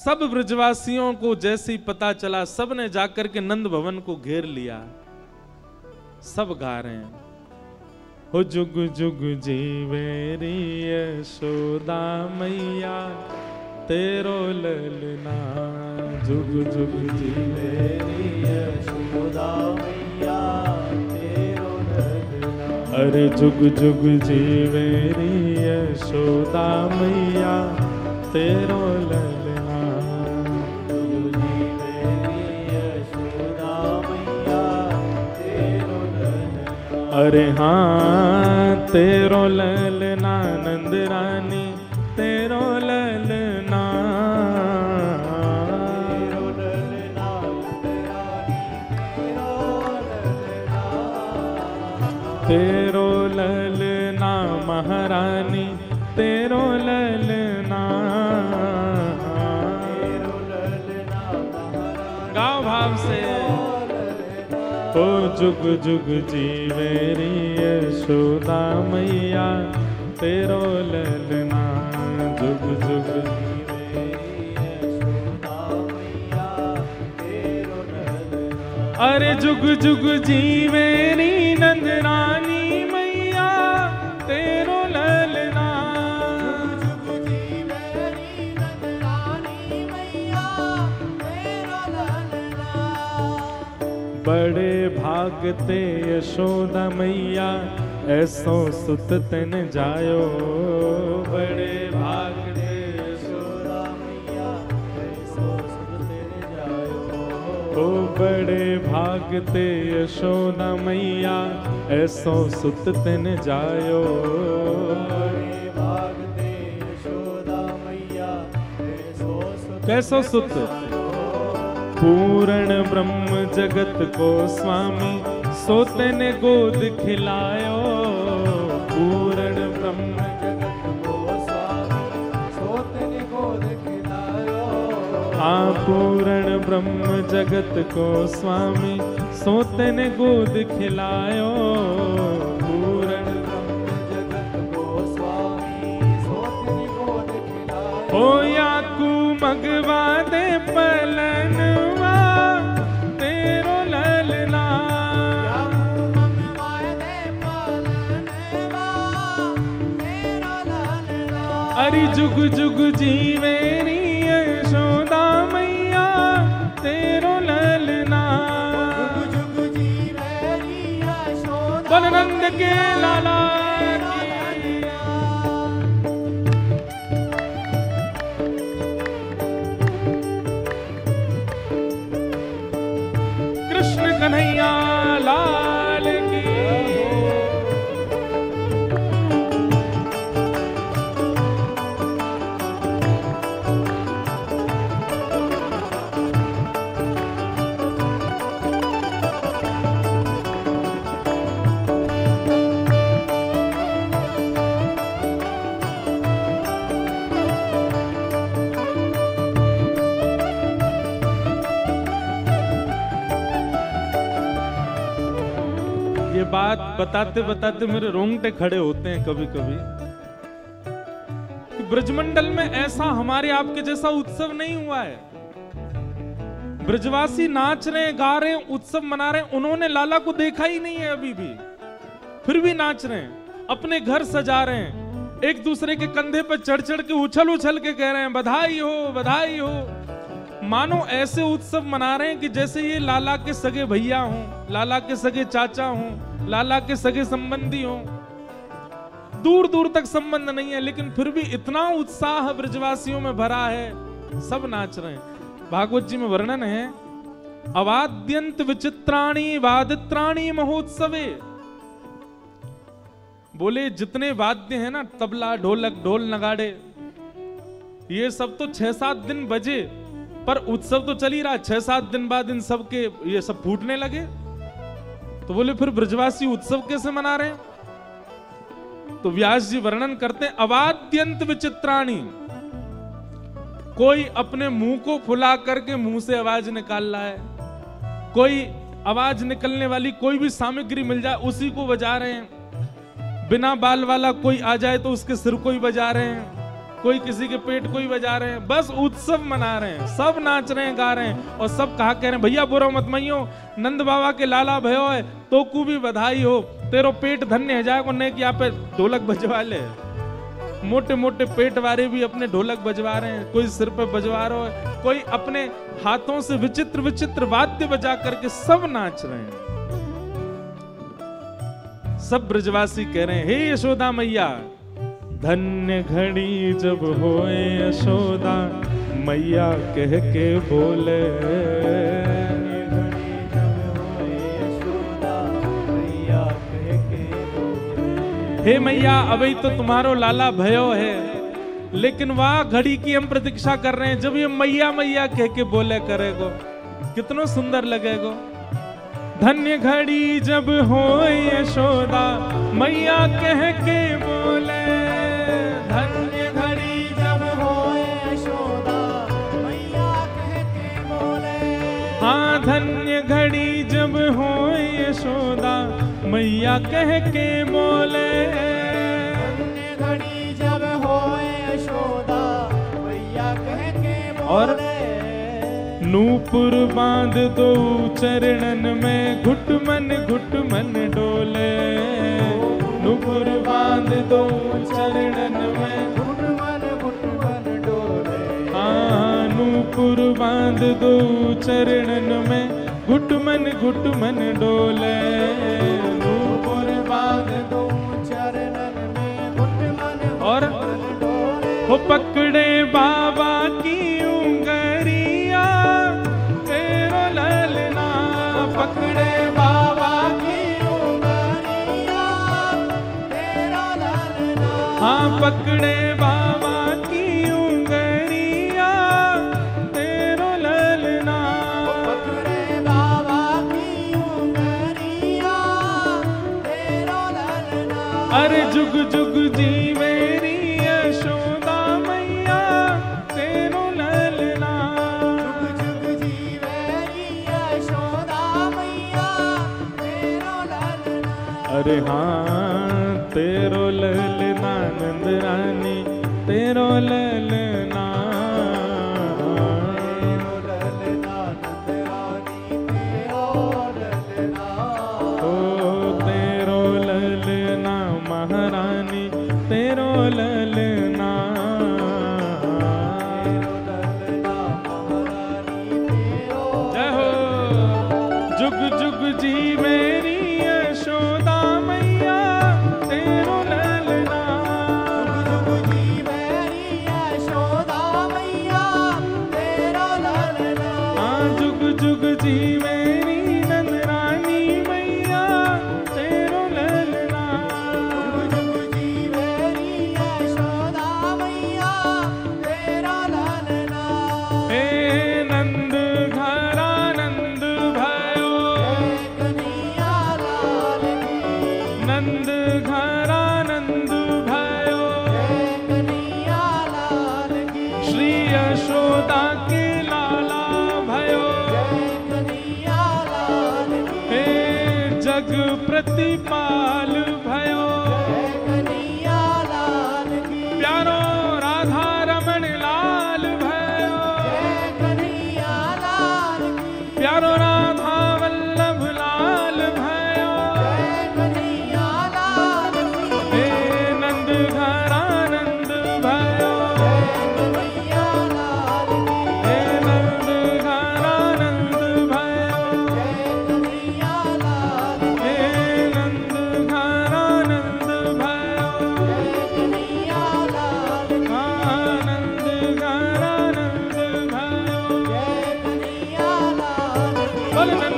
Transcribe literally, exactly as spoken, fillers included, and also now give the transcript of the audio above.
सब ब्रजवासियों को जैसे ही पता चला, सब ने जाकर के नंद भवन को घेर लिया। सब गा रहे हैं, हो जुग जुग जीवे री यशोदा मैया तेरो ललना, जुग जुग जीवे री यशोदा मैया तेरो ललना। अरे जुग जुग जीवे री यशोदा मैया तेरो ललना, जुग जीवे री यशोदा मैया तेरो ललना। अरे हाँ तेरो ललना नंद रानी तेरो ललना, तेरो ललना तेरो ललना महारानी तेरो ललना, तेरो ललना गाँव भाव से। ओ जुग जुग जीवे री यशोदा मैया तेरो ललना, जुग जुग जीवे री यशोदा मैया तेरो ललना। अरे जुग जुग जीवे री नंद रानी मैया तेरो ललना, जुग जुग जीवे री नंद रानी मैया तेरो ललना। बड़े भागते यशोदा मैया ऐसो सुत तन जायो, बड़े भागते यशोदा मैया ऐसो सुत तन जायो। ओ बड़े भागते यशोदा मैया ऐसो सुत तन जायो, बड़े भागते यशोदा मैया ऐसो सुत। कैसो सुत? पूर्ण ब्रह्म जगत को स्वामी सोते ने गोद खिलायो, पूर्ण ब्रह्म जगत को स्वामी सोते ने गोद खिलायो। हाँ पूर्ण ब्रह्म जगत को स्वामी सोते ने गोद खिलायो, पूर्ण ब्रह्म जगत को स्वामी सोते ने गोद खिलायो। ओ याकू मगवा दे पलनवा तेरो ललना, अरे जुग जुग जीवे री यशोदा मैया तेरो ललना, जुग जुग जीवे री यशोदा। बोल नंद के लाला की। कृष्ण कन्हैया लाल की। ये बात बताते बताते मेरे रोंगटे खड़े होते हैं कभी कभी कि ब्रजमंडल में ऐसा हमारे आपके जैसा उत्सव नहीं हुआ है। ब्रजवासी नाच रहे हैं, गा रहे हैं, उत्सव मना रहे हैं, उन्होंने लाला को देखा ही नहीं है अभी भी, फिर भी नाच रहे हैं, अपने घर सजा रहे हैं, एक दूसरे के कंधे पर चढ़ चढ़ के उछल उछल के कह रहे हैं बधाई हो बधाई हो। मानो ऐसे उत्सव मना रहे हैं कि जैसे ये लाला के सगे भैया हों, लाला के सगे चाचा हों, लाला के सगे संबंधी हों। दूर दूर तक संबंध नहीं है, लेकिन फिर भी इतना उत्साह ब्रजवासियों में भरा है, सब नाच रहे हैं। भागवत जी में वर्णन है, अवाद्यंत विचित्राणी वादित्राणी महोत्सवे। बोले जितने वाद्य हैं ना, तबला ढोलक ढोल नगाड़े, ये सब तो छह सात दिन बजे, पर उत्सव तो चल ही रहा। छह सात दिन बाद इन सब के ये सब फूटने लगे, तो बोले फिर ब्रजवासी उत्सव कैसे मना रहे हैं? तो व्यास जी वर्णन करते हैं, अवाद्यंत विचित्राणी। कोई अपने मुंह को फुला करके मुंह से आवाज निकाल रहा है, कोई आवाज निकलने वाली कोई भी सामग्री मिल जाए उसी को बजा रहे हैं, बिना बाल वाला कोई आ जाए तो उसके सिर को ही बजा रहे हैं, कोई किसी के पेट को ही बजा रहे हैं, बस उत्सव मना रहे हैं, सब नाच रहे हैं, गा रहे हैं और सब कहा कह रहे हैं भैया बुरा मत मइयो, नंद बाबा के लाला भयो है तो को भी बधाई हो, तेरो पेट धन्य है जाए को ने कि यहाँ पे ढोलक बजवा ले। मोटे मोटे पेट वाले भी अपने ढोलक बजवा रहे हैं, कोई सिर पे बजवा रहा है, कोई अपने हाथों से विचित्र विचित्र वाद्य बजा करके सब नाच रहे हैं। सब ब्रजवासी कह रहे हैं हे यशोदा मैया, धन्य घड़ी जब होए यशोदा मैया कह के बोले। हे मैया अभी तो तुम्हारो लाला भयो है, लेकिन वह घड़ी की हम प्रतीक्षा कर रहे हैं जब ये मैया मैया कह के बोले करेगो, कितना सुंदर लगेगो। धन्य घड़ी जब हो यशोदा मैया कह के बोले, धन्य घड़ी जब हो यशोदा मैया कह के बोले। हाँ धन्य घड़ी जब हो यशोदा मैया कह के बोले, धन्य घड़ी जब हो यशोदा मैया कह के बोले। और नूपुर बांध दो चरणन में घुटमन घुटमन डोले, नूपुर बांध दो चरणन में घुटमन घुटमन डोले। हाँ नूपुर बांध दो चरणन में घुटमन घुटमन डोले, नूपुर बांध दो चरणन में घुटमन। और हो पकड़े बाबा की उंगरिया तेरो ललना, पकड़े बाबा की उंगरिया तेरो ललना। हाँ पकड़े बाबा की उंगरिया तेरो ललना, पकड़े बाबा की उंगरिया तेरो ललना। अरे जुग जुग जी मेरी यशोदा मैया तेरो ललना, जुग जुग जी मेरी यशोदा मैया तेरो ललना। अरे हाँ तेरो ललना नंद रानी तेरो ललना, तेरो ललना नंद रानी तेरो ललना। ओ तेरो ललना महारानी तेरो ललना, जय हो। जुग जुग जी मेरी यशोदा मैया तेरो ललना, जुग जुग जी मेरी यशोदा मैया तेरो ललना। हाँ जुग जुग जी मेरी नंद रानी मैया तेरो ललना, जुग जुग जी मेरी यशोदा मैया तेरो ललना। हे नंद घरा नंद भयो, कन्हैया लाल की। नंद घरा नंद भयो, कन्हैया लाल की। श्री यशोदा के लाला भयो, कन्हैया लाल की। हे जग प्रतिपाल भयो, कन्हैया लाल की। प्यारो राधा रमण लाल भयो, कन्हैया लाल की। प्यारो राधा वल्लभ लाल भयो, कन्हैया लाल की। हे नंद घरा नंद भयो, कन्हैया लाल की। हे नंद घरा नंद भयो, कन्हैया लाल की। हे नंद घरा नंद भयो, कन्हैया लाल की। हाँ नंद घरा नंद भयो, कन्हैया लाल की। बोल नंद